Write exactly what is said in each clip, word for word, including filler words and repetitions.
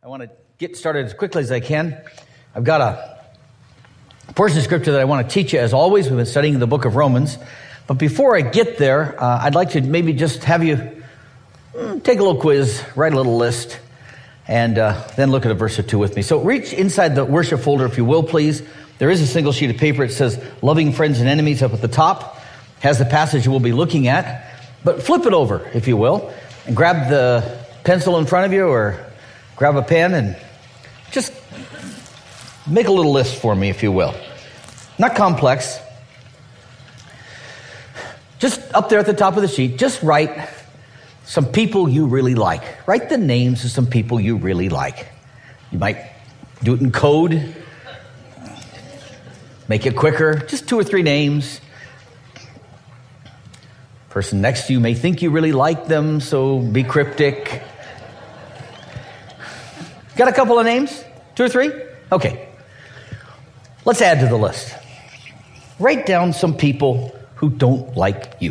I want to get started as quickly as I can. I've got a portion of scripture that I want to teach you. As always, we've been studying the book of Romans. But before I get there, uh, I'd like to maybe just have you mm, take a little quiz, write a little list, and uh, then look at a verse or two with me. So reach inside the worship folder, if you will, please. There is a single sheet of paper. It says loving friends and enemies up at the top. Has the passage we'll be looking at. But flip it over, if you will, and grab the pencil in front of you or grab a pen and just make a little list for me, if you will. Not complex. Just up there at the top of the sheet, just write some people you really like. Write the names of some people you really like. You might do it in code. Make it quicker. Just two or three names. Person next to you may think you really like them, so be cryptic. Got a couple of names? Two or three? Okay. Let's add to the list. Write down some people who don't like you.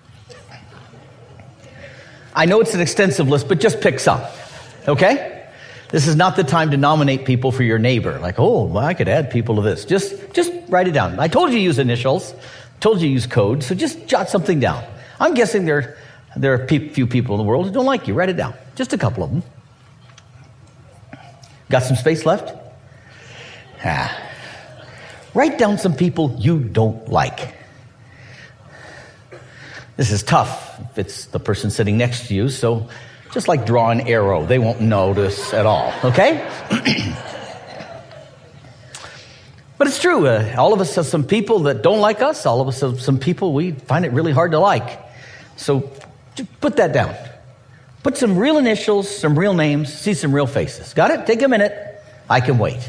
I know it's an extensive list, but just pick some. Okay? This is not the time to nominate people for your neighbor. Like, oh, well, I could add people to this. Just, just write it down. I told you to use initials. Told you to use code. So just jot something down. I'm guessing there, there are a few people in the world who don't like you. Write it down. Just a couple of them. Got some space left? Ah. Write down some people you don't like. This is tough if it's the person sitting next to you, so just like draw an arrow. They won't notice at all, okay? But it's true. Uh, all of us have some people that don't like us. All of us have some people we find it really hard to like. So just put that down. Put some real initials, some real names, see some real faces. Got it? Take a minute. I can wait.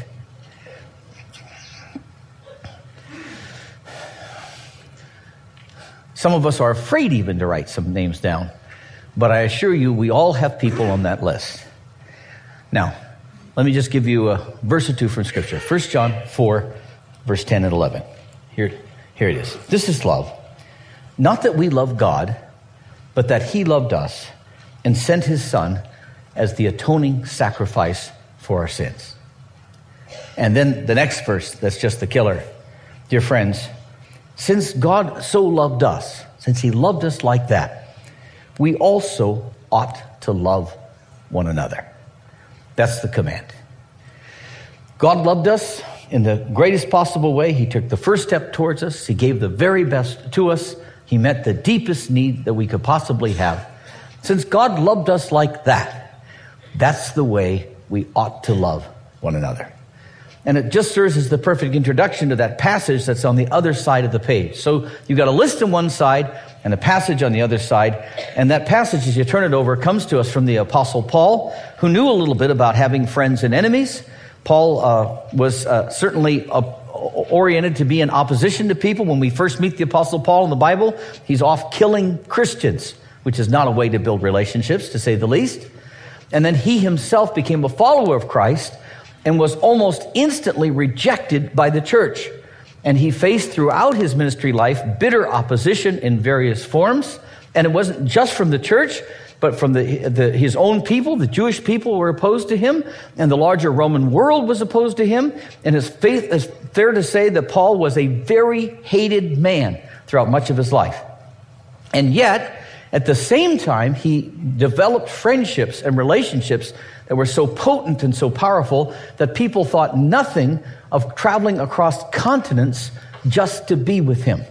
Some of us are afraid even to write some names down. But I assure you, we all have people on that list. Now, let me just give you a verse or two from Scripture. First John four, verse ten and eleven. Here, here it is. This is love. Not that we love God, but that He loved us and sent His Son as the atoning sacrifice for our sins. And then the next verse, that's just the killer. Dear friends, since God so loved us, since He loved us like that, we also ought to love one another. That's the command. God loved us in the greatest possible way. He took the first step towards us. He gave the very best to us. He met the deepest need that we could possibly have. Since God loved us like that, that's the way we ought to love one another. And it just serves as the perfect introduction to that passage that's on the other side of the page. So you've got a list on one side and a passage on the other side. And that passage, as you turn it over, comes to us from the Apostle Paul, who knew a little bit about having friends and enemies. Paul uh, was uh, certainly uh, oriented to be in opposition to people. When we first meet the Apostle Paul in the Bible, he's off killing Christians, which is not a way to build relationships, to say the least. And then he himself became a follower of Christ and was almost instantly rejected by the church. And he faced throughout his ministry life bitter opposition in various forms. And it wasn't just from the church, but from the, the his own people. The Jewish people were opposed to him, and the larger Roman world was opposed to him. And it's fair to say that Paul was a very hated man throughout much of his life. And yet, at the same time, he developed friendships and relationships that were so potent and so powerful that people thought nothing of traveling across continents just to be with him.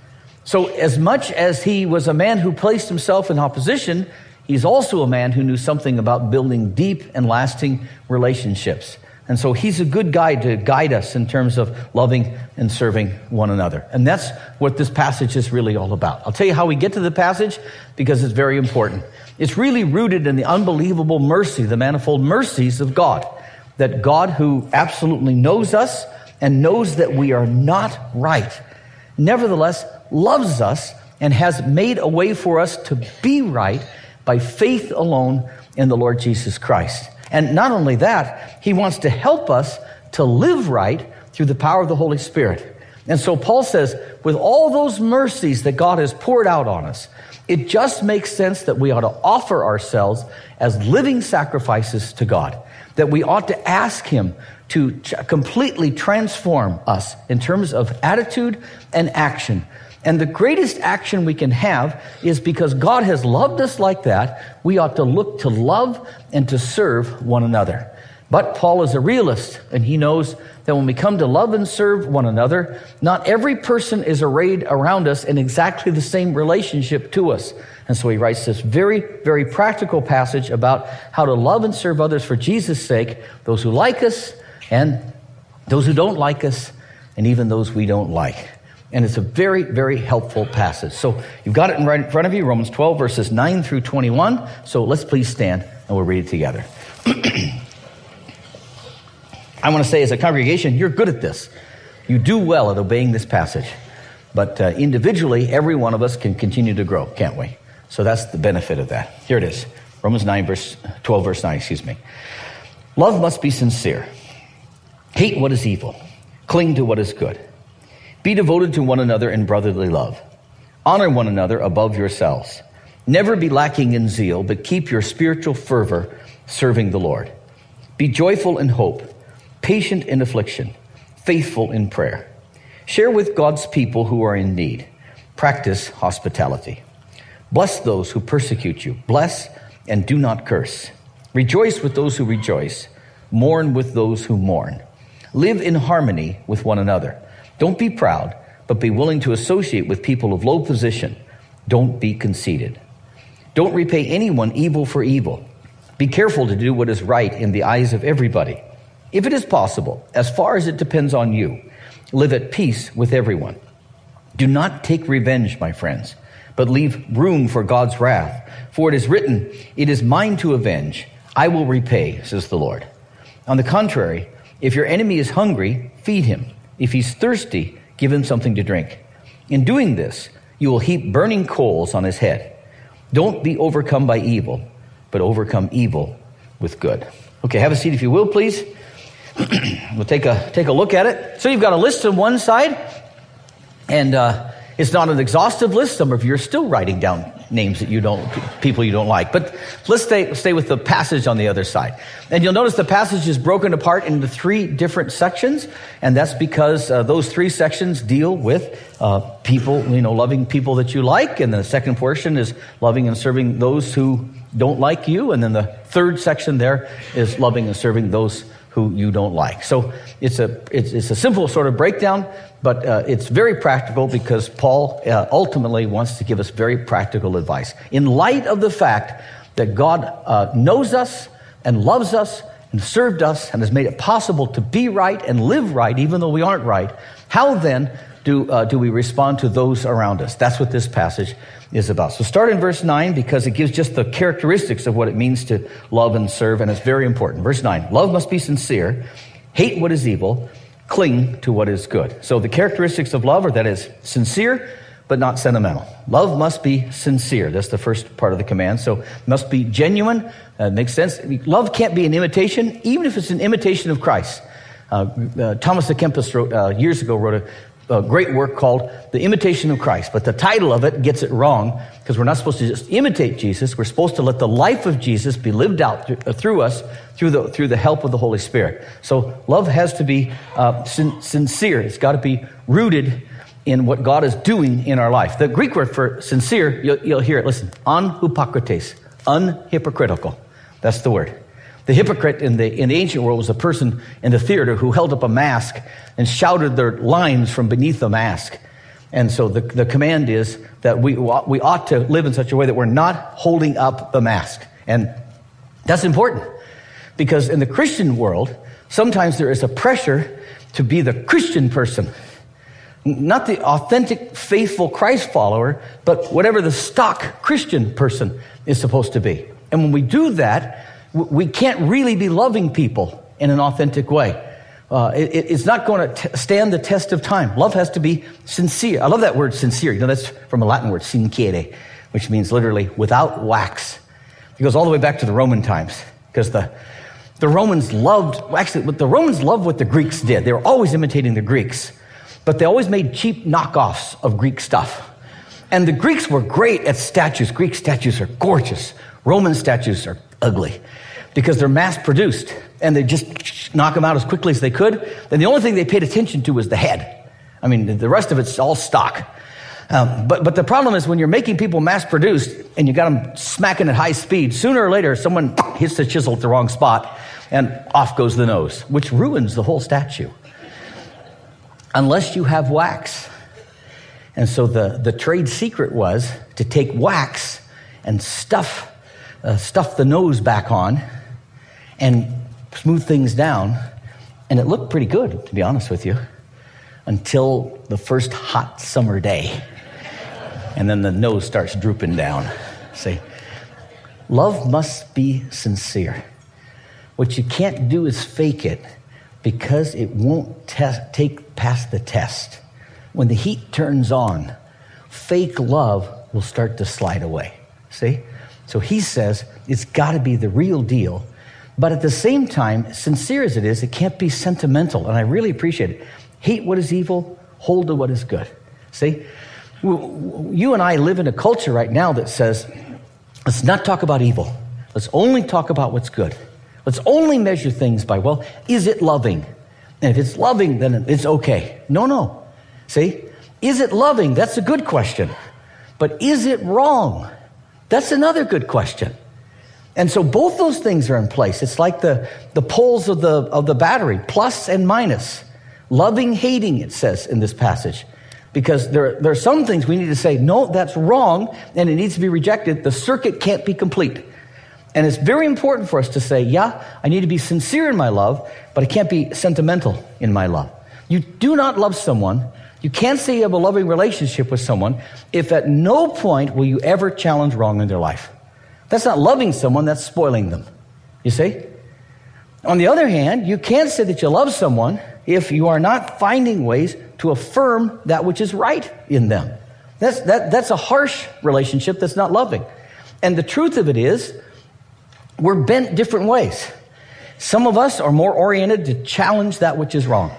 So as much as he was a man who placed himself in opposition, he's also a man who knew something about building deep and lasting relationships. And so he's a good guide to guide us in terms of loving and serving one another. And that's what this passage is really all about. I'll tell you how we get to the passage because it's very important. It's really rooted in the unbelievable mercy, the manifold mercies of God. That God, who absolutely knows us and knows that we are not right, nevertheless loves us and has made a way for us to be right by faith alone in the Lord Jesus Christ. And not only that, he wants to help us to live right through the power of the Holy Spirit. And so Paul says, with all those mercies that God has poured out on us, it just makes sense that we ought to offer ourselves as living sacrifices to God. that we ought to ask him to ch- completely transform us in terms of attitude and action. And the greatest action we can have is because God has loved us like that, we ought to look to love and to serve one another. But Paul is a realist, and he knows that when we come to love and serve one another, not every person is arrayed around us in exactly the same relationship to us. And so he writes this very, very practical passage about how to love and serve others for Jesus' sake, those who like us and those who don't like us, and even those we don't like. And it's a very, very helpful passage. So you've got it in right in front of you, Romans twelve, verses nine through twenty-one. So let's please stand and we'll read it together. I want to say as a congregation, you're good at this. You do well at obeying this passage. But uh, individually, every one of us can continue to grow, can't we? So that's the benefit of that. Here it is. Romans nine, verse twelve, verse nine, excuse me. Love must be sincere. Hate what is evil. Cling to what is good. Be devoted to one another in brotherly love. Honor one another above yourselves. Never be lacking in zeal, but keep your spiritual fervor serving the Lord. Be joyful in hope, patient in affliction, faithful in prayer. Share with God's people who are in need. Practice hospitality. Bless those who persecute you. Bless and do not curse. Rejoice with those who rejoice. Mourn with those who mourn. Live in harmony with one another. Don't be proud, but be willing to associate with people of low position. Don't be conceited. Don't repay anyone evil for evil. Be careful to do what is right in the eyes of everybody. If it is possible, as far as it depends on you, live at peace with everyone. Do not take revenge, my friends, but leave room for God's wrath. For it is written, "It is mine to avenge. I will repay," says the Lord. On the contrary, if your enemy is hungry, feed him. If he's thirsty, give him something to drink. In doing this, you will heap burning coals on his head. Don't be overcome by evil, but overcome evil with good. Okay, have a seat if you will, please. We'll take a take a look at it. So you've got a list on one side, and uh, it's not an exhaustive list. Some of you are still writing down names that you don't, people you don't like. But let's stay stay with the passage on the other side. And you'll notice the passage is broken apart into three different sections, and that's because uh, those three sections deal with uh, people, you know, loving people that you like, and then the second portion is loving and serving those who don't like you, and then the third section there is loving and serving those who you don't like. So it's a it's, it's a simple sort of breakdown, but uh, it's very practical because Paul uh, ultimately wants to give us very practical advice. In light of the fact that God uh, knows us and loves us and served us and has made it possible to be right and live right even though we aren't right, how then do uh, do we respond to those around us? That's what this passage is about. So start in verse nine because it gives just the characteristics of what it means to love and serve, and it's very important. Verse nine, love must be sincere, hate what is evil, cling to what is good. So the characteristics of love are that it's sincere, but not sentimental. Love must be sincere. That's the first part of the command. So it must be genuine. Uh, makes sense. Love can't be an imitation, even if it's an imitation of Christ. Uh, uh, Thomas à Kempis wrote, uh, years ago wrote a A great work called The Imitation of Christ. But the title of it gets it wrong because we're not supposed to just imitate Jesus. We're supposed to let the life of Jesus be lived out th- through us through the through the help of the Holy Spirit. So love has to be uh, sin- sincere. It's got to be rooted in what God is doing in our life. The Greek word for sincere, you'll, you'll hear it. Listen, anhypocrites, unhypocritical. That's the word. The hypocrite in the in the ancient world was a person in the theater who held up a mask and shouted their lines from beneath the mask. And so the, the command is that we we ought to live in such a way that we're not holding up the mask. And that's important because in the Christian world, sometimes there is a pressure to be the Christian person. Not the authentic, faithful Christ follower, but whatever the stock Christian person is supposed to be. And when we do that, we can't really be loving people in an authentic way. Uh, it, it's not going to t- stand the test of time. Love has to be sincere. I love that word sincere. You know, that's from a Latin word, sincere, which means literally without wax. It goes all the way back to the Roman times because the the Romans loved, actually, the Romans loved what the Greeks did. They were always imitating the Greeks, but they always made cheap knockoffs of Greek stuff. And the Greeks were great at statues. Greek statues are gorgeous. Roman statues are ugly. because they're mass-produced, and they just knock them out as quickly as they could. Then the only thing they paid attention to was the head. I mean, the rest of it's all stock. Um, but, but the problem is when you're making people mass-produced and you got them smacking at high speed, sooner or later someone hits the chisel at the wrong spot and off goes the nose, which ruins the whole statue. Unless you have wax. And so the, the trade secret was to take wax and stuff, uh, stuff the nose back on and smooth things down. And it looked pretty good, to be honest with you, until the first hot summer day. And then the nose starts drooping down. See, love must be sincere. What you can't do is fake it, because it won't test, take past the test. When the heat turns on, fake love will start to slide away. See? So he says it's got to be the real deal. But at the same time, sincere as it is, it can't be sentimental. And I really appreciate it. Hate what is evil, hold to what is good. See? You and I live in a culture right now that says, let's not talk about evil. Let's only talk about what's good. Let's only measure things by, well, is it loving? And if it's loving, then it's okay. No, no. See? Is it loving? That's a good question. But is it wrong? That's another good question. And so both those things are in place. It's like the, the poles of the, of the battery, plus and minus. Loving, hating, it says in this passage. Because there, there are some things we need to say, no, that's wrong, and it needs to be rejected. The circuit can't be complete. And it's very important for us to say, yeah, I need to be sincere in my love, but I can't be sentimental in my love. You do not love someone, you can't say you have a loving relationship with someone if at no point will you ever challenge wrong in their life. That's not loving someone, that's spoiling them. You see? On the other hand, you can't say that you love someone if you are not finding ways to affirm that which is right in them. That's, that, that's a harsh relationship that's not loving. And the truth of it is, we're bent different ways. Some of us are more oriented to challenge that which is wrong.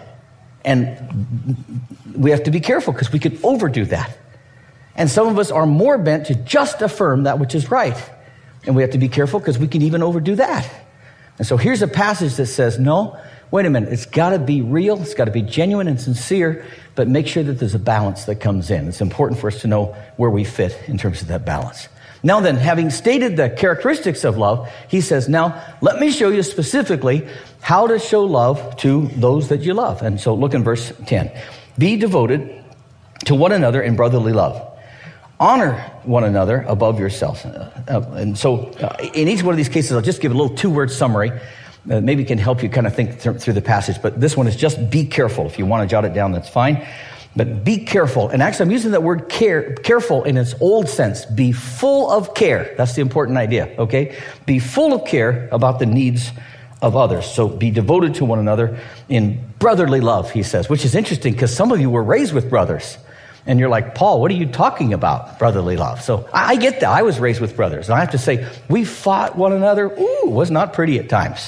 And we have to be careful because we could overdo that. And some of us are more bent to just affirm that which is right. And we have to be careful because we can even overdo that. And so here's a passage that says, no, wait a minute, it's got to be real, it's got to be genuine and sincere, but make sure that there's a balance that comes in. It's important for us to know where we fit in terms of that balance. Now then, having stated the characteristics of love, he says, now let me show you specifically how to show love to those that you love. And so look in verse ten. Be devoted to one another in brotherly love. Honor one another above yourselves. Uh, and so uh, in each one of these cases, I'll just give a little two-word summary. Uh, maybe it can help you kind of think th- through the passage. But this one is just be careful. If you want to jot it down, that's fine. But be careful. And actually, I'm using that word care, careful in its old sense. Be full of care. That's the important idea, okay? Be full of care about the needs of others. So be devoted to one another in brotherly love, he says, which is interesting because some of you were raised with brothers. And you're like, Paul, what are you talking about, brotherly love? So I get that. I was raised with brothers. And I have to say, we fought one another. Ooh, it was not pretty at times.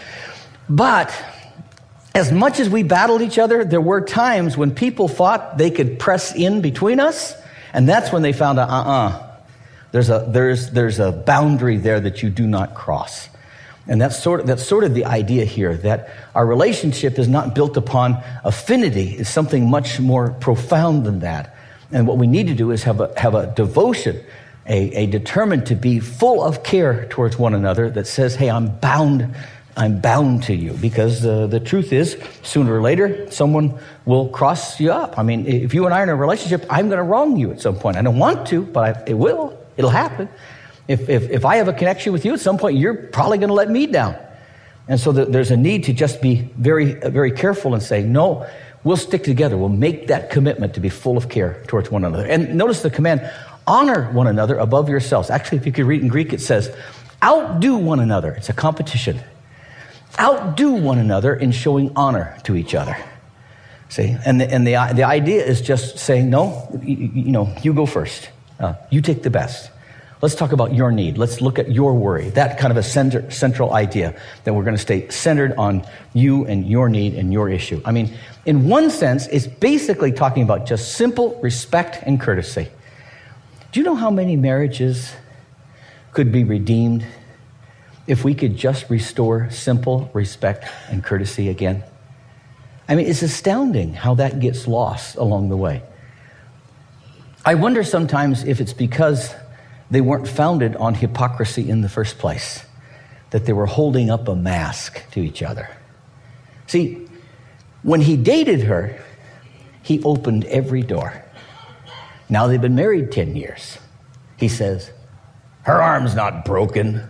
But as much as we battled each other, there were times when people thought they could press in between us. And that's when they found out, uh-uh, there's a, there's, there's a boundary there that you do not cross. And that's sort of, that's sort of the idea here, that our relationship is not built upon affinity. It's something much more profound than that. And what we need to do is have a, have a devotion, a, a determined to be full of care towards one another that says, hey, I'm bound, I'm bound to you. Because uh, the truth is, sooner or later, someone will cross you up. I mean, if you and I are in a relationship, I'm going to wrong you at some point. I don't want to, but I, it will. It'll happen. If, if if I have a connection with you, at some point, you're probably going to let me down. And so the, there's a need to just be very, very careful and say, no, we'll stick together. We'll make that commitment to be full of care towards one another. And notice the command, honor one another above yourselves. Actually, if you could read in Greek, it says, outdo one another. It's a competition. Outdo one another in showing honor to each other. See, and the, and the, the idea is just saying, no, you, you know, you go first. Uh, you take the best. Let's talk about your need. Let's look at your worry. That kind of a center, central idea that we're going to stay centered on you and your need and your issue. I mean, in one sense, it's basically talking about just simple respect and courtesy. Do you know how many marriages could be redeemed if we could just restore simple respect and courtesy again? I mean, it's astounding how that gets lost along the way. I wonder sometimes if it's because they weren't founded on hypocrisy in the first place, that they were holding up a mask to each other. See, when he dated her, he opened every door. Now they've been married ten years. He says, her arm's not broken.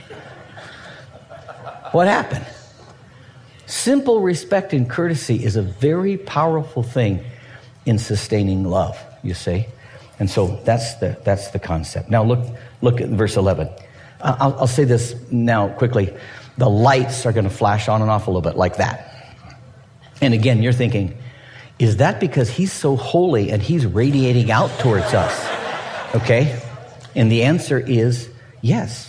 What happened? Simple respect and courtesy is a very powerful thing in sustaining love, you see. And so that's the that's the concept. Now look look at verse eleven. I'll, I'll say this now quickly. The lights are going to flash on and off a little bit like that. And again, you're thinking, is that because he's so holy and he's radiating out towards us? Okay? And the answer is yes.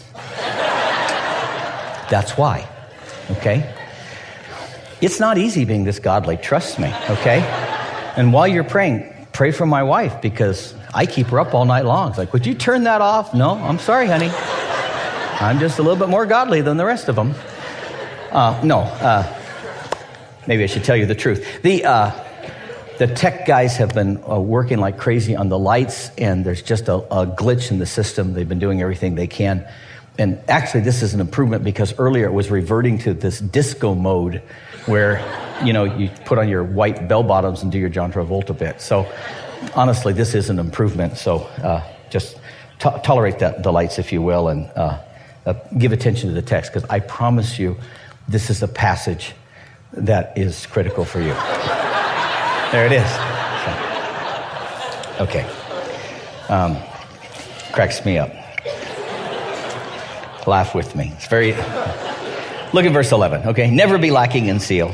That's why. Okay? It's not easy being this godly, trust me, okay? And while you're praying, pray for my wife because I keep her up all night long. It's like, would you turn that off? No, I'm sorry, honey. I'm just a little bit more godly than the rest of them. Uh, no, uh, maybe I should tell you the truth. The uh, the tech guys have been uh, working like crazy on the lights, and there's just a, a glitch in the system. They've been doing everything they can. And actually, this is an improvement because earlier it was reverting to this disco mode where, you know, you put on your white bell bottoms and do your John Travolta bit. So honestly, this is an improvement. So uh, just to- tolerate that, the lights, if you will, and uh, uh, give attention to the text because I promise you this is a passage that is critical for you. There it is. So, okay. Um, cracks me up. Laugh with me. It's very... Look at verse eleven, okay? Never be lacking in zeal,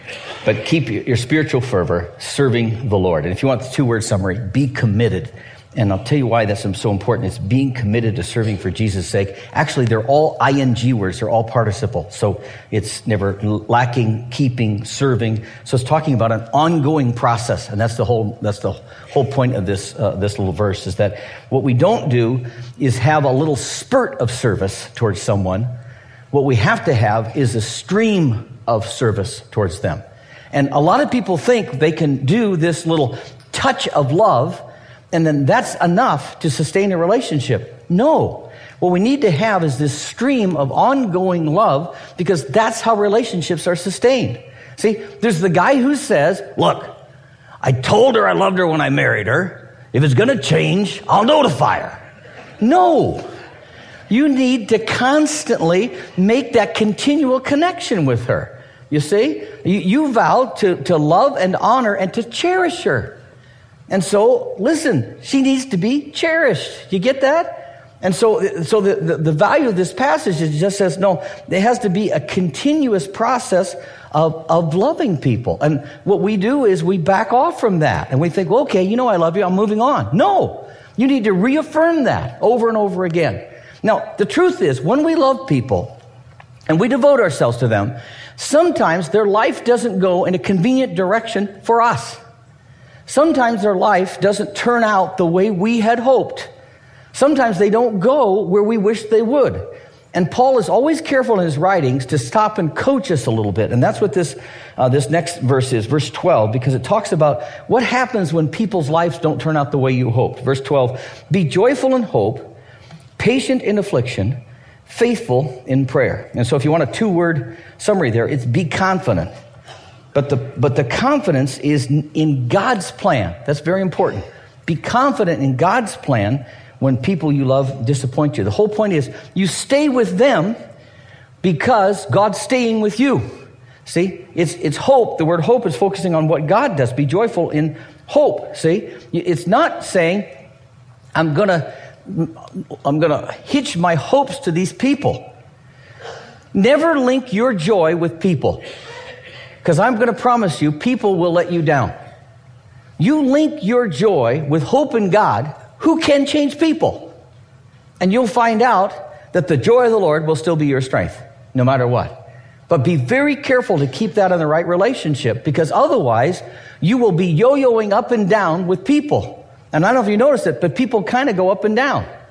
but keep your spiritual fervor serving the Lord. And if you want the two-word summary, be committed. And I'll tell you why that's so important. It's being committed to serving for Jesus' sake. Actually, they're all ing words. They're all participle. So it's never lacking, keeping, serving. So it's talking about an ongoing process. And that's the whole, that's the whole point of this, uh, this little verse is that what we don't do is have a little spurt of service towards someone. What we have to have is a stream of service towards them. And a lot of people think they can do this little touch of love and then that's enough to sustain a relationship. No. What we need to have is this stream of ongoing love because that's how relationships are sustained. See, there's the guy who says, look, I told her I loved her when I married her. If it's going to change, I'll notify her. No. You need to constantly make that continual connection with her. You see, you, you vow to, to love and honor and to cherish her. And so, listen, she needs to be cherished. You get that? And so, so the, the, the value of this passage is just says, no, there has to be a continuous process of, of loving people. And what we do is we back off from that. And we think, well, okay, you know I love you, I'm moving on. No, you need to reaffirm that over and over again. Now, the truth is, when we love people and we devote ourselves to them, sometimes their life doesn't go in a convenient direction for us. Sometimes their life doesn't turn out the way we had hoped. Sometimes they don't go where we wish they would. And Paul is always careful in his writings to stop and coach us a little bit. And that's what this uh, this next verse is, verse twelve, because it talks about what happens when people's lives don't turn out the way you hoped. Verse twelve, be joyful in hope, patient in affliction, faithful in prayer. And so if you want a two-word summary there, it's be confident. But the but the confidence is in God's plan. That's very important. Be confident in God's plan when people you love disappoint you. The whole point is you stay with them because God's staying with you. See, it's it's hope. The word hope is focusing on what God does. Be joyful in hope. See, it's not saying I'm gonna I'm gonna hitch my hopes to these people. Never link your joy with people. Because I'm going to promise you, people will let you down. You link your joy with hope in God, who can change people. And you'll find out that the joy of the Lord will still be your strength, no matter what. But be very careful to keep that in the right relationship, because otherwise you will be yo-yoing up and down with people. And I don't know if you noticed it, but people kind of go up and down.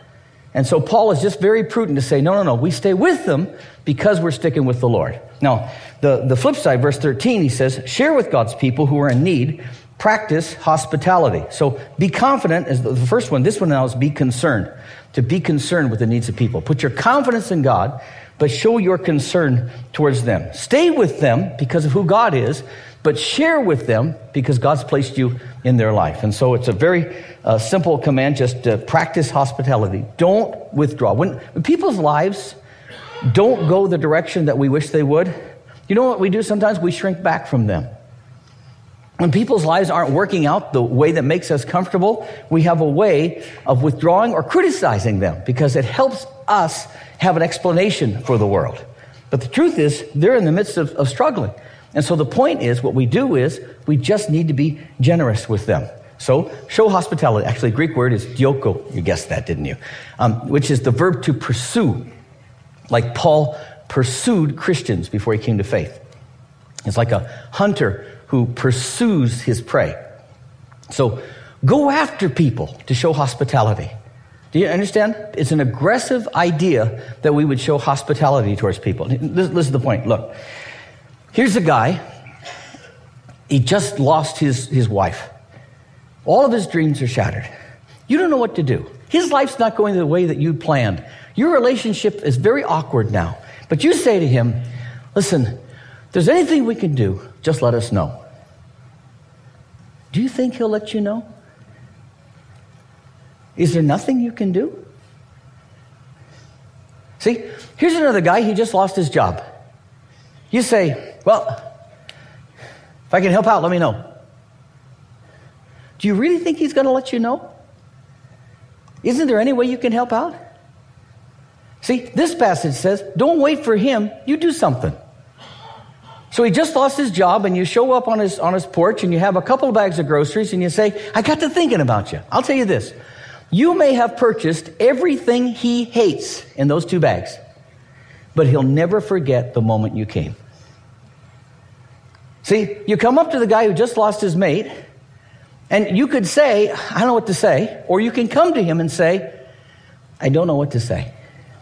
And so Paul is just very prudent to say, no, no, no, we stay with them because we're sticking with the Lord. Now, the, the flip side, verse thirteen, he says, share with God's people who are in need, practice hospitality. So be confident is the first one. This one now is be concerned, to be concerned with the needs of people. Put your confidence in God, but show your concern towards them. Stay with them because of who God is, but share with them because God's placed you in their life. And so it's a very uh, simple command, just to practice hospitality. Don't withdraw. When, when people's lives don't go the direction that we wish they would, you know what we do sometimes? We shrink back from them. When people's lives aren't working out the way that makes us comfortable, we have a way of withdrawing or criticizing them because it helps us have an explanation for the world. But the truth is, they're in the midst of, of struggling. And so the point is, what we do is, we just need to be generous with them. So, show hospitality. Actually, the Greek word is dioko. You guessed that, didn't you? Um, which is the verb to pursue. Like Paul pursued Christians before he came to faith. It's like a hunter who pursues his prey. So, go after people to show hospitality. Do you understand? It's an aggressive idea that we would show hospitality towards people. This, this is the point. Look. Here's a guy, he just lost his, his wife. All of his dreams are shattered. You don't know what to do. His life's not going the way that you planned. Your relationship is very awkward now. But you say to him, listen, if there's anything we can do, just let us know. Do you think he'll let you know? Is there nothing you can do? See, here's another guy, he just lost his job. You say, well, if I can help out, let me know. Do you really think he's going to let you know? Isn't there any way you can help out? See, this passage says, don't wait for him, you do something. So he just lost his job, and you show up on his, on his porch, and you have a couple of bags of groceries, and you say, I got to thinking about you. I'll tell you this. You may have purchased everything he hates in those two bags, but he'll never forget the moment you came. See, you come up to the guy who just lost his mate, and you could say, I don't know what to say, or you can come to him and say, I don't know what to say.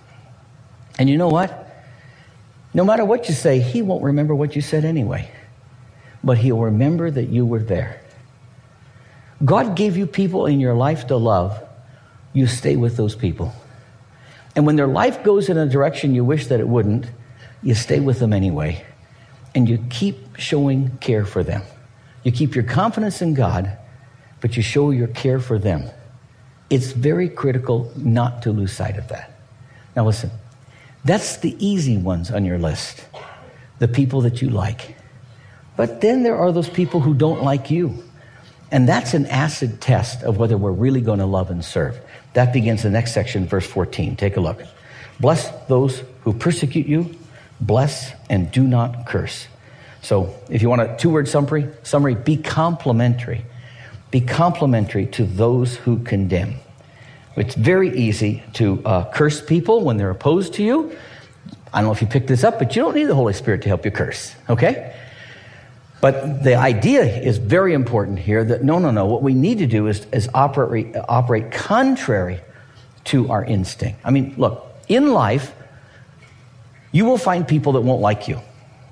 And you know what? No matter what you say, he won't remember what you said anyway, but he'll remember that you were there. God gave you people in your life to love. You stay with those people. And when their life goes in a direction you wish that it wouldn't, you stay with them anyway. And you keep showing care for them. You keep your confidence in God, but you show your care for them. It's very critical not to lose sight of that. Now listen, that's the easy ones on your list. The people that you like. But then there are those people who don't like you. And that's an acid test of whether we're really going to love and serve. That begins the next section, verse fourteen. Take a look. Bless those who persecute you. Bless and do not curse. So if you want a two-word summary, summary, be complimentary. Be complimentary to those who condemn. It's very easy to uh, curse people when they're opposed to you. I don't know if you picked this up, but you don't need the Holy Spirit to help you curse, okay? But the idea is very important here that no, no, no. What we need to do is, is operate, operate contrary to our instinct. I mean, look, in life, you will find people that won't like you.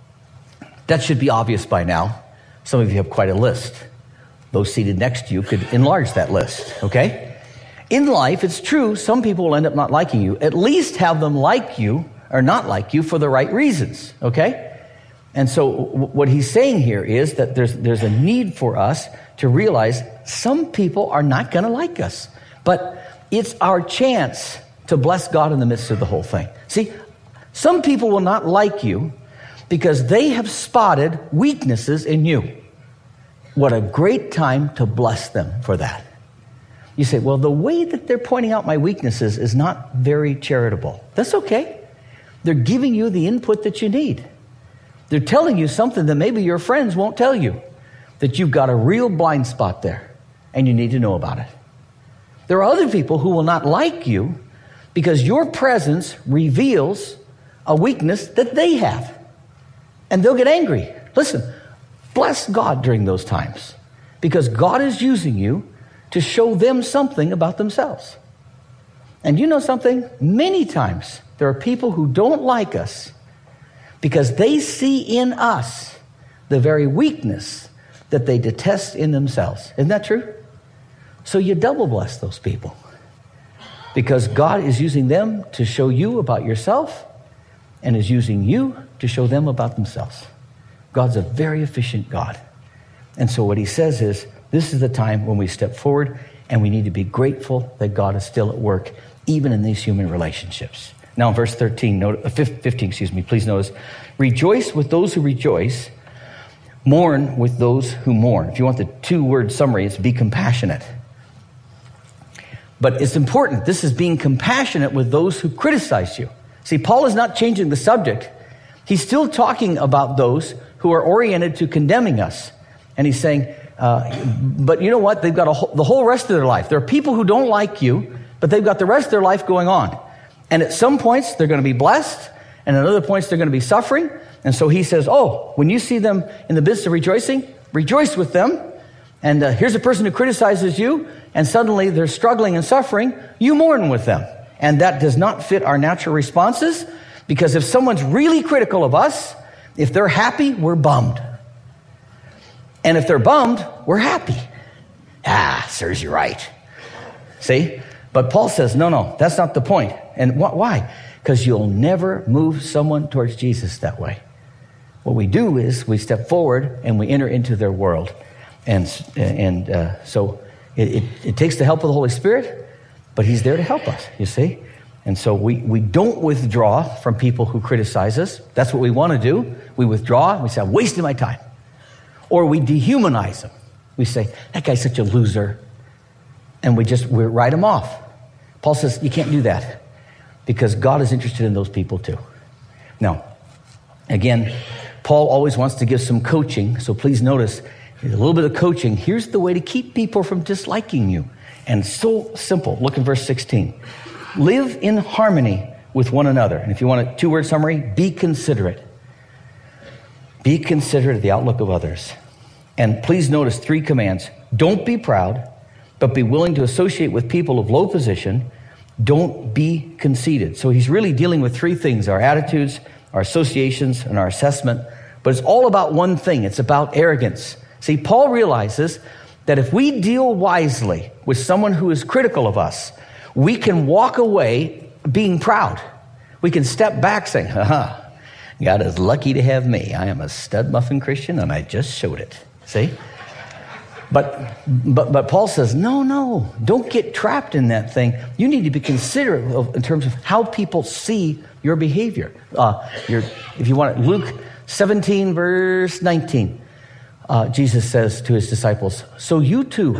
That should be obvious by now. Some of you have quite a list. Those seated next to you could enlarge that list, okay? In life, it's true, some people will end up not liking you. At least have them like you or not like you for the right reasons, okay? And so what he's saying here is that there's there's a need for us to realize some people are not going to like us. But it's our chance to bless God in the midst of the whole thing. See, some people will not like you because they have spotted weaknesses in you. What a great time to bless them for that. You say, well, the way that they're pointing out my weaknesses is not very charitable. That's okay. They're giving you the input that you need. They're telling you something that maybe your friends won't tell you, that you've got a real blind spot there, and you need to know about it. There are other people who will not like you because your presence reveals a weakness that they have, and they'll get angry. Listen, bless God during those times, because God is using you to show them something about themselves. And you know something? Many times there are people who don't like us because they see in us the very weakness that they detest in themselves. Isn't that true? So you double bless those people because God is using them to show you about yourself and is using you to show them about themselves. God's a very efficient God. And so what he says is, this is the time when we step forward and we need to be grateful that God is still at work, even in these human relationships. Now in verse thirteen, note, fifteen, excuse me, please notice, rejoice with those who rejoice, mourn with those who mourn. If you want the two-word summary, it's be compassionate. But it's important. This is being compassionate with those who criticize you. See, Paul is not changing the subject. He's still talking about those who are oriented to condemning us. And he's saying, uh, but you know what? They've got a whole, the whole rest of their life. There are people who don't like you, but they've got the rest of their life going on. And at some points, they're going to be blessed. And at other points, they're going to be suffering. And so he says, oh, when you see them in the midst of rejoicing, rejoice with them. And uh, here's a person who criticizes you, and suddenly they're struggling and suffering. You mourn with them. And that does not fit our natural responses, because if someone's really critical of us, if they're happy, we're bummed. And if they're bummed, we're happy. Ah, serves you right. See? But Paul says, no, no, that's not the point. And wh- why? Because you'll never move someone towards Jesus that way. What we do is we step forward and we enter into their world. And and uh, so it, it, it takes the help of the Holy Spirit, but he's there to help us, you see? And so we, we don't withdraw from people who criticize us. That's what we want to do. We withdraw and we say, I'm wasting my time. Or we dehumanize them. We say, that guy's such a loser. And we just we write him off. Paul says, you can't do that, because God is interested in those people too. Now, again, Paul always wants to give some coaching. So please notice, a little bit of coaching. Here's the way to keep people from disliking you. And it's so simple. Look in verse sixteen. Live in harmony with one another. And if you want a two-word summary, be considerate. Be considerate of the outlook of others. And please notice three commands. Don't be proud, but be willing to associate with people of low position. Don't be conceited. So he's really dealing with three things: our attitudes, our associations, and our assessment. But it's all about one thing. It's about arrogance. See, Paul realizes that if we deal wisely with someone who is critical of us, we can walk away being proud. We can step back saying, haha, God is lucky to have me. I am a stud muffin Christian, and I just showed it. See? But but but Paul says, no, no, don't get trapped in that thing. You need to be considerate of, in terms of how people see your behavior. Uh, your, if you want it, Luke seventeen, verse nineteen, uh, Jesus says to his disciples, so you too,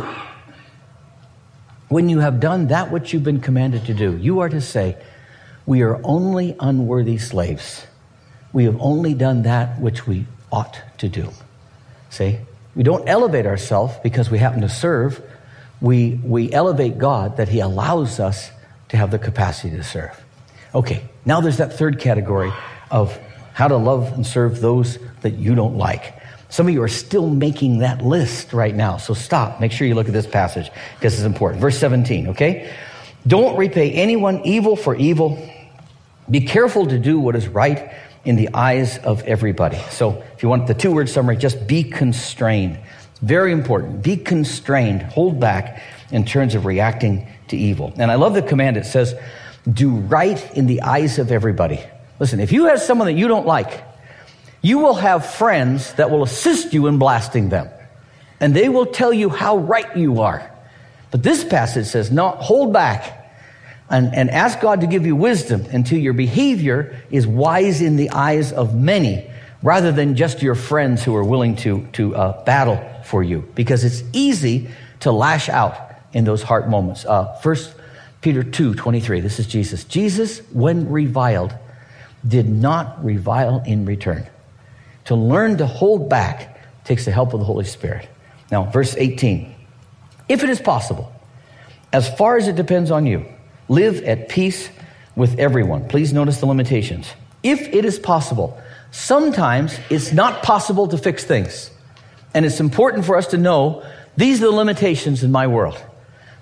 when you have done that which you've been commanded to do, you are to say, we are only unworthy slaves. We have only done that which we ought to do. See? We don't elevate ourselves because we happen to serve. We we elevate God that he allows us to have the capacity to serve. Okay, now there's that third category of how to love and serve those that you don't like. Some of you are still making that list right now, so stop. Make sure you look at this passage because it's important. Verse seventeen, okay? Don't repay anyone evil for evil. Be careful to do what is right in the eyes of everybody. So if you want the two-word summary, just be constrained. Very important. Be constrained. Hold back in terms of reacting to evil. And I love the command. It says, do right in the eyes of everybody. Listen, if you have someone that you don't like, you will have friends that will assist you in blasting them. And they will tell you how right you are. But this passage says, no, hold back. And, and ask God to give you wisdom until your behavior is wise in the eyes of many, rather than just your friends who are willing to, to uh, battle for you. Because it's easy to lash out in those heart moments. Uh, First Peter two twenty-three, this is Jesus. Jesus, when reviled, did not revile in return. To learn to hold back takes the help of the Holy Spirit. Now, verse eighteen. If it is possible, as far as it depends on you, live at peace with everyone. Please notice the limitations. If it is possible, sometimes it's not possible to fix things. And it's important for us to know these are the limitations in my world.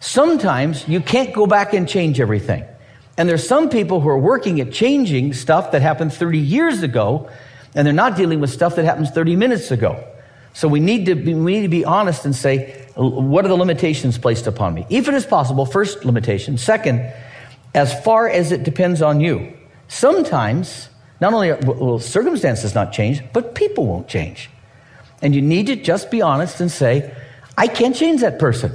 Sometimes you can't go back and change everything. And there's some people who are working at changing stuff that happened thirty years ago, and they're not dealing with stuff that happens thirty minutes ago. So we need to be, we need to be honest and say, what are the limitations placed upon me? If it is possible, first limitation. Second, as far as it depends on you. Sometimes, not only are, will circumstances not change, but people won't change. And you need to just be honest and say, I can't change that person.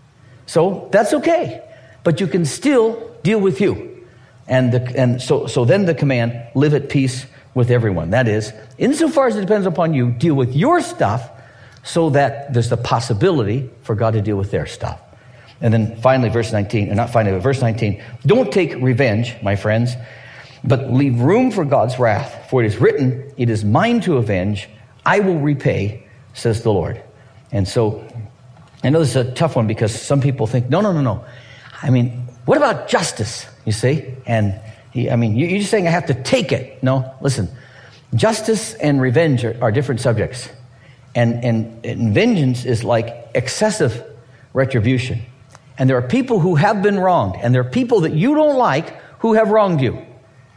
So that's okay. But you can still deal with you. And the, and so, so then the command, live at peace with everyone. That is, insofar as it depends upon you, deal with your stuff so that there's the possibility for God to deal with their stuff. And then finally, verse nineteen, or not finally, but verse nineteen, don't take revenge, my friends, but leave room for God's wrath. For it is written, it is mine to avenge, I will repay, says the Lord. And so, I know this is a tough one because some people think, no, no, no, no. I mean, what about justice, you see? And, he, I mean, you're just saying I have to take it. No, listen, justice and revenge are, are different subjects. And, and, and vengeance is like excessive retribution. And there are people who have been wronged, and there are people that you don't like who have wronged you.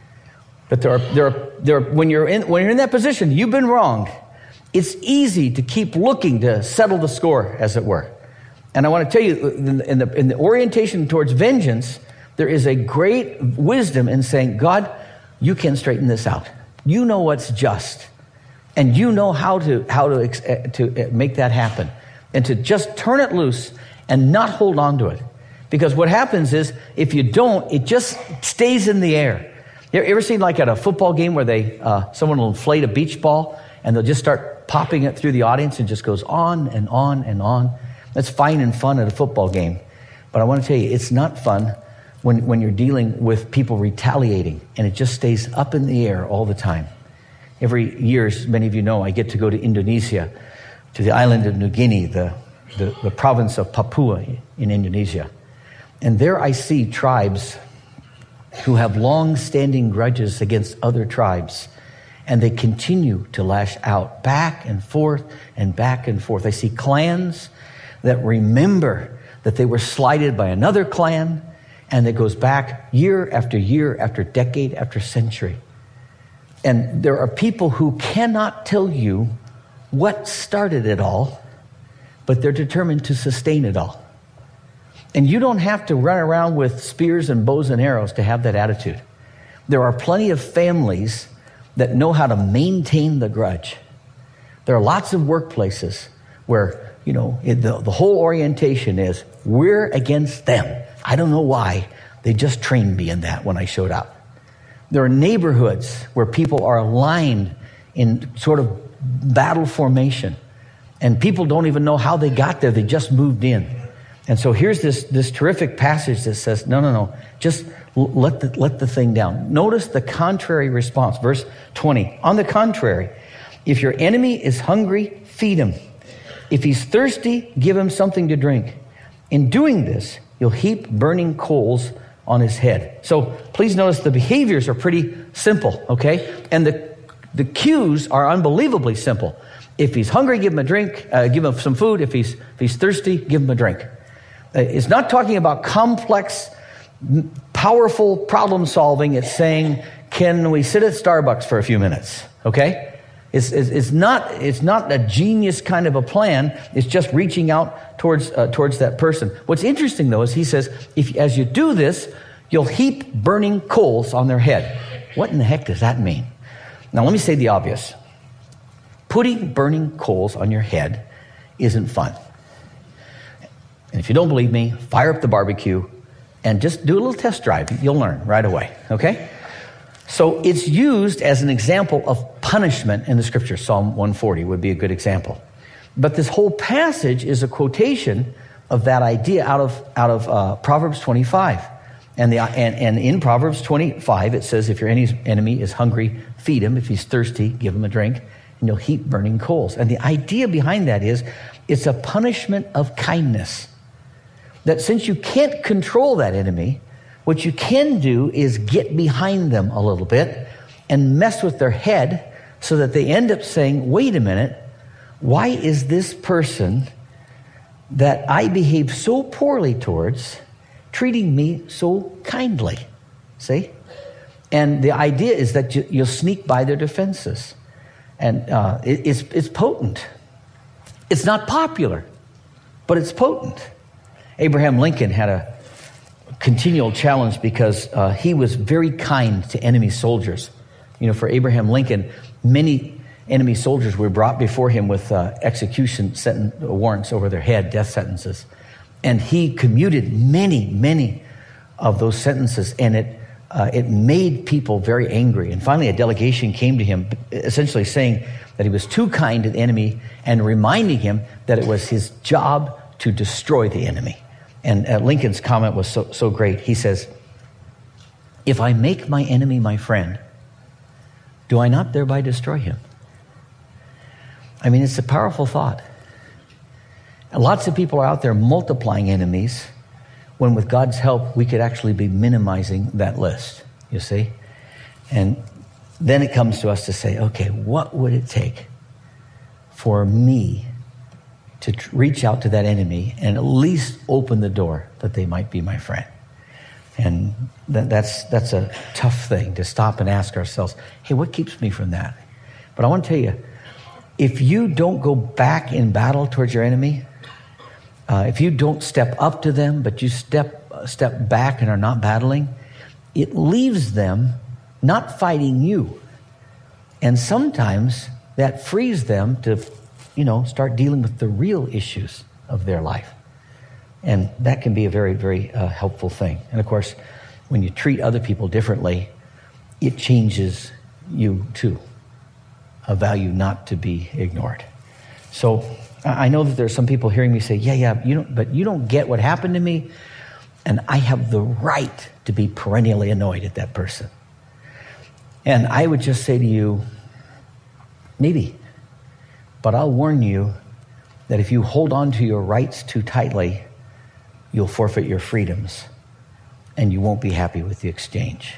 But there are, there are, there are, when you're in, when you're in that position, you've been wronged. It's easy to keep looking to settle the score, as it were. And I want to tell you, in the, in the orientation towards vengeance, there is a great wisdom in saying, God, you can straighten this out. You know what's just. And you know how to how to to make that happen, and to just turn it loose and not hold on to it, because what happens is if you don't, it just stays in the air. You ever seen like at a football game where they uh, someone will inflate a beach ball and they'll just start popping it through the audience and just goes on and on and on. That's fine and fun at a football game, but I want to tell you, it's not fun when when you're dealing with people retaliating and it just stays up in the air all the time. Every year, as many of you know, I get to go to Indonesia, to the island of New Guinea, the, the, the province of Papua in Indonesia. And there I see tribes who have long-standing grudges against other tribes. And they continue to lash out back and forth and back and forth. I see clans that remember that they were slighted by another clan, and it goes back year after year after decade after century. And there are people who cannot tell you what started it all, but they're determined to sustain it all. And you don't have to run around with spears and bows and arrows to have that attitude. There are plenty of families that know how to maintain the grudge. There are lots of workplaces where, you know, it, the, the whole orientation is, we're against them. I don't know why. They just trained me in that when I showed up. There are neighborhoods where people are aligned in sort of battle formation. And people don't even know how they got there. They just moved in. And so here's this, this terrific passage that says, no, no, no, just let the, let the thing down. Notice the contrary response. Verse twenty. On the contrary, if your enemy is hungry, feed him. If he's thirsty, give him something to drink. In doing this, you'll heap burning coals on his head. So please notice the behaviors are pretty simple, okay? And the the cues are unbelievably simple. If he's hungry, give him a drink, uh, give him some food. If he's if he's thirsty, give him a drink. Uh, it's not talking about complex, powerful problem solving. It's saying, can we sit at Starbucks for a few minutes, okay? It's, it's, it's not it's not a genius kind of a plan. It's just reaching out towards uh, towards that person. What's interesting, though, is he says, if as you do this, you'll heap burning coals on their head. What in the heck does that mean? Now, let me say the obvious. Putting burning coals on your head isn't fun. And if you don't believe me, fire up the barbecue and just do a little test drive. You'll learn right away, okay? So it's used as an example of punishment in the scripture. Psalm one forty would be a good example. But this whole passage is a quotation of that idea out of out of uh, Proverbs twenty-five. And, the, and, and in Proverbs twenty-five, it says, if your enemy is hungry, feed him. If he's thirsty, give him a drink, and you'll heap burning coals. And the idea behind that is it's a punishment of kindness. That since you can't control that enemy, what you can do is get behind them a little bit and mess with their head so that they end up saying, wait a minute, why is this person that I behave so poorly towards, treating me so kindly. See? And the idea is that you, you'll sneak by their defenses. And uh, it, it's, it's potent. It's not popular, but it's potent. Abraham Lincoln had a continual challenge because uh, he was very kind to enemy soldiers. You know, for Abraham Lincoln, many enemy soldiers were brought before him with uh, execution sentence, warrants over their head, death sentences. And he commuted many, many of those sentences, and it uh, it made people very angry. And finally, a delegation came to him, essentially saying that he was too kind to the enemy and reminding him that it was his job to destroy the enemy. And uh, Lincoln's comment was so, so great. He says, "If I make my enemy my friend, do I not thereby destroy him?" I mean, it's a powerful thought. And lots of people are out there multiplying enemies when with God's help, we could actually be minimizing that list, you see? And then it comes to us to say, okay, what would it take for me to tr- reach out to that enemy and at least open the door that they might be my friend? And th- that's that's a tough thing to stop and ask ourselves, hey, what keeps me from that? But I want to tell you, if you don't go back in battle towards your enemy, uh, if you don't step up to them, but you step uh, step back and are not battling, it leaves them not fighting you. And sometimes that frees them to, you know, start dealing with the real issues of their life. And that can be a very, very uh, helpful thing. And of course, when you treat other people differently, it changes you too. A value not to be ignored. So I know that there are some people hearing me say, yeah, yeah, you don't, but you don't get what happened to me. And I have the right to be perennially annoyed at that person. And I would just say to you, maybe, but I'll warn you that if you hold on to your rights too tightly, you'll forfeit your freedoms and you won't be happy with the exchange.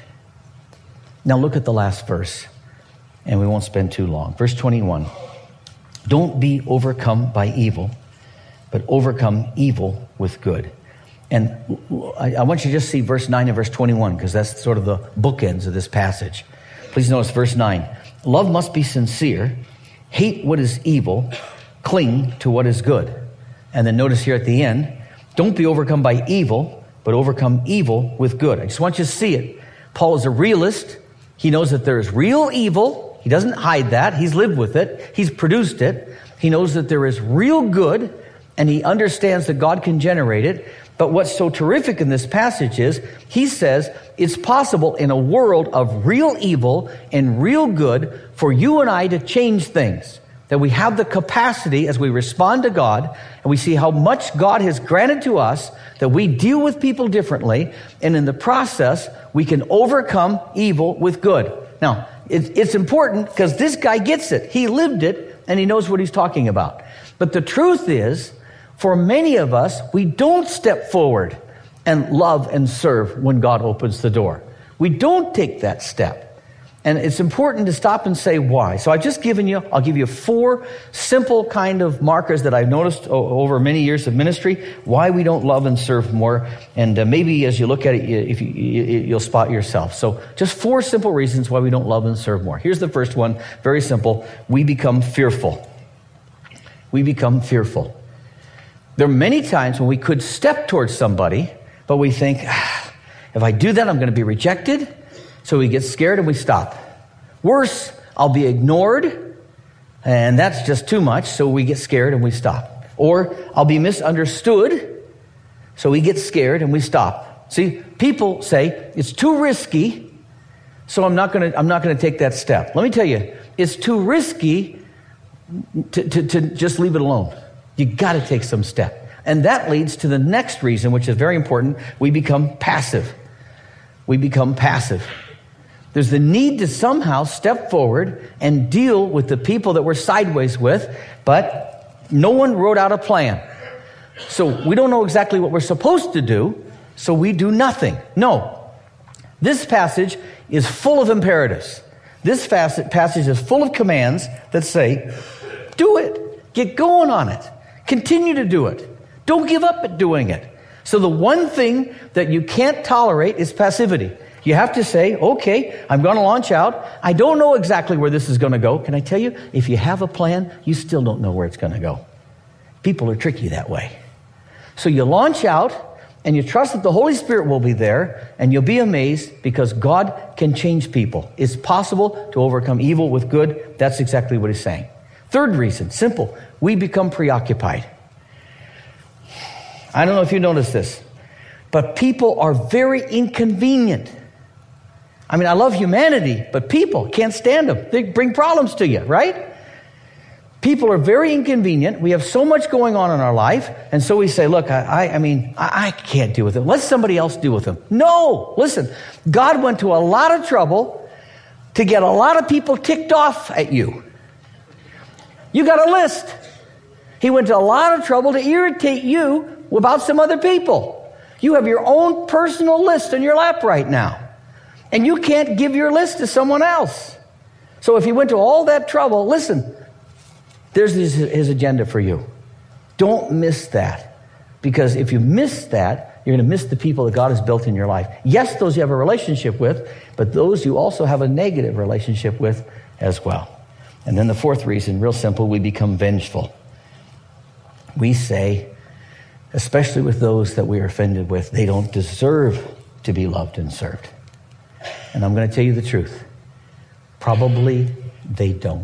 Now look at the last verse, and we won't spend too long. Verse twenty-one, don't be overcome by evil, but overcome evil with good. And I, I want you to just see verse nine and verse twenty-one, because that's sort of the bookends of this passage. Please notice verse nine. Love must be sincere, hate what is evil, cling to what is good. And then notice here at the end, don't be overcome by evil, but overcome evil with good. I just want you to see it. Paul is a realist. He knows that there is real evil. He doesn't hide that. He's lived with it. He's produced it. He knows that there is real good, and he understands that God can generate it. But what's so terrific in this passage is he says it's possible in a world of real evil and real good for you and I to change things. That we have the capacity as we respond to God and we see how much God has granted to us, that we deal with people differently, and in the process we can overcome evil with good. Now, it's important because this guy gets it. He lived it and he knows what he's talking about. But the truth is, for many of us, we don't step forward and love and serve when God opens the door. We don't take that step. And it's important to stop and say why. So I've just given you, I'll give you four simple kind of markers that I've noticed o- over many years of ministry, why we don't love and serve more. And uh, maybe as you look at it, you, if you, you, you'll spot yourself. So just four simple reasons why we don't love and serve more. Here's the first one, very simple. We become fearful. We become fearful. There are many times when we could step towards somebody, but we think, ah, if I do that, I'm going to be rejected. So we get scared and we stop. Worse, I'll be ignored, and that's just too much, so we get scared and we stop. Or I'll be misunderstood, so we get scared and we stop. See, people say, it's too risky, so I'm not going to I'm not going to take that step. Let me tell you, it's too risky to, to, to just leave it alone. You got to take some step. And that leads to the next reason, which is very important. We become passive. We become passive. There's the need to somehow step forward and deal with the people that we're sideways with, but no one wrote out a plan. So we don't know exactly what we're supposed to do, so we do nothing. No. This passage is full of imperatives. This passage is full of commands that say, do it. Get going on it. Continue to do it. Don't give up at doing it. So the one thing that you can't tolerate is passivity. You have to say, okay, I'm going to launch out. I don't know exactly where this is going to go. Can I tell you, if you have a plan, you still don't know where it's going to go. People are tricky that way. So you launch out, and you trust that the Holy Spirit will be there, and you'll be amazed because God can change people. It's possible to overcome evil with good. That's exactly what he's saying. Third reason, simple. We become preoccupied. I don't know if you noticed this, but people are very inconvenient. I mean, I love humanity, but people can't stand them. They bring problems to you, right? People are very inconvenient. We have so much going on in our life. And so we say, look, I, I, I mean, I, I can't deal with them. Let somebody else deal with them. No, listen, God went to a lot of trouble to get a lot of people ticked off at you. You got a list. He went to a lot of trouble to irritate you about some other people. You have your own personal list in your lap right now. And you can't give your list to someone else. So if he went to all that trouble, listen, there's his, his agenda for you. Don't miss that. Because if you miss that, you're going to miss the people that God has built in your life. Yes, those you have a relationship with, but those you also have a negative relationship with as well. And then the fourth reason, real simple, we become vengeful. We say, especially with those that we are offended with, they don't deserve to be loved and served. And I'm going to tell you the truth. Probably they don't.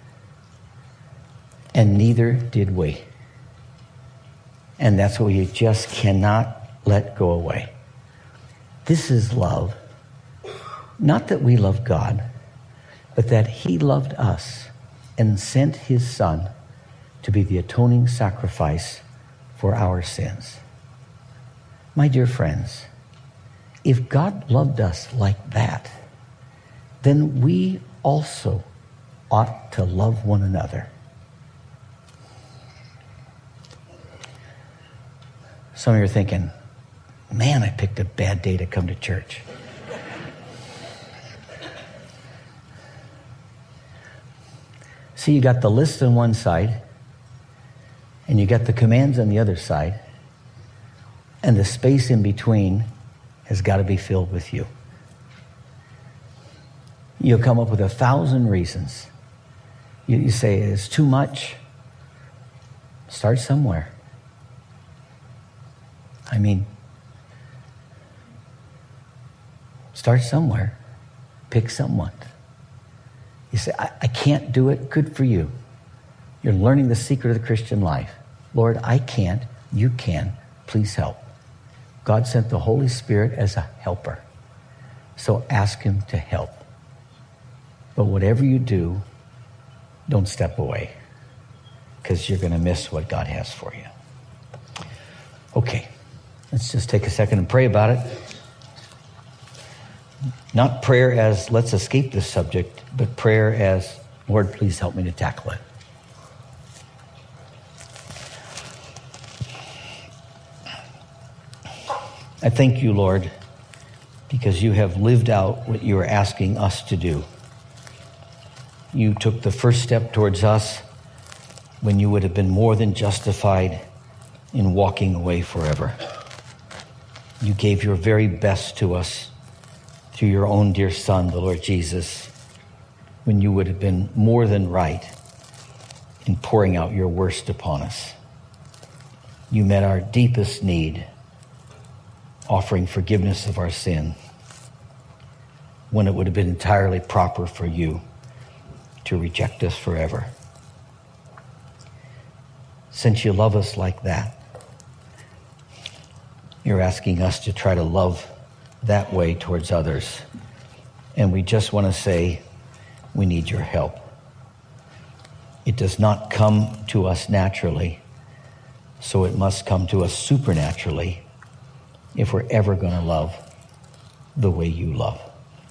And neither did we. And that's what you just cannot let go away. This is love. Not that we love God, but that he loved us and sent his son to be the atoning sacrifice for our sins. My dear friends, if God loved us like that, then we also ought to love one another. Some of you are thinking, man, I picked a bad day to come to church. See, you got the list on one side, and you got the commands on the other side, and the space in between has got to be filled with you. You'll come up with a thousand reasons. You, you say, it's too much. Start somewhere. I mean, start somewhere. Pick someone. You say, I, I can't do it. Good for you. You're learning the secret of the Christian life. Lord, I can't. You can. Please help. God sent the Holy Spirit as a helper. So ask him to help. But whatever you do, don't step away, because you're going to miss what God has for you. Okay. Let's just take a second and pray about it. Not prayer as, let's escape this subject, but prayer as, Lord, please help me to tackle it. I thank you, Lord, because you have lived out what you are asking us to do. You took the first step towards us when you would have been more than justified in walking away forever. You gave your very best to us through your own dear Son, the Lord Jesus, when you would have been more than right in pouring out your worst upon us. You met our deepest need, offering forgiveness of our sin, when it would have been entirely proper for you to reject us forever. Since you love us like that, you're asking us to try to love that way towards others. And we just want to say, we need your help. It does not come to us naturally, so it must come to us supernaturally if we're ever going to love the way you love.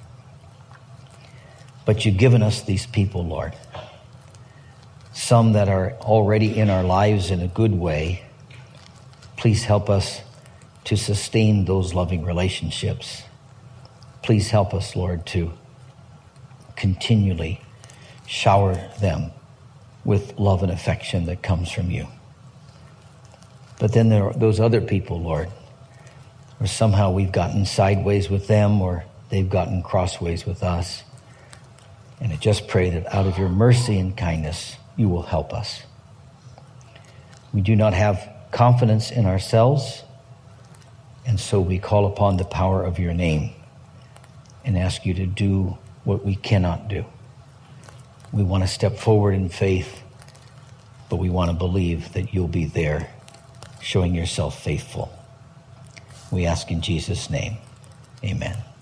But you've given us these people, Lord. Some that are already in our lives in a good way. Please help us to sustain those loving relationships. Please help us, Lord, to continually shower them with love and affection that comes from you. But then there are those other people, Lord, or somehow we've gotten sideways with them or they've gotten crossways with us. And I just pray that out of your mercy and kindness, you will help us. We do not have confidence in ourselves, and so we call upon the power of your name and ask you to do what we cannot do. We want to step forward in faith, but we want to believe that you'll be there, showing yourself faithful. We ask in Jesus' name, amen.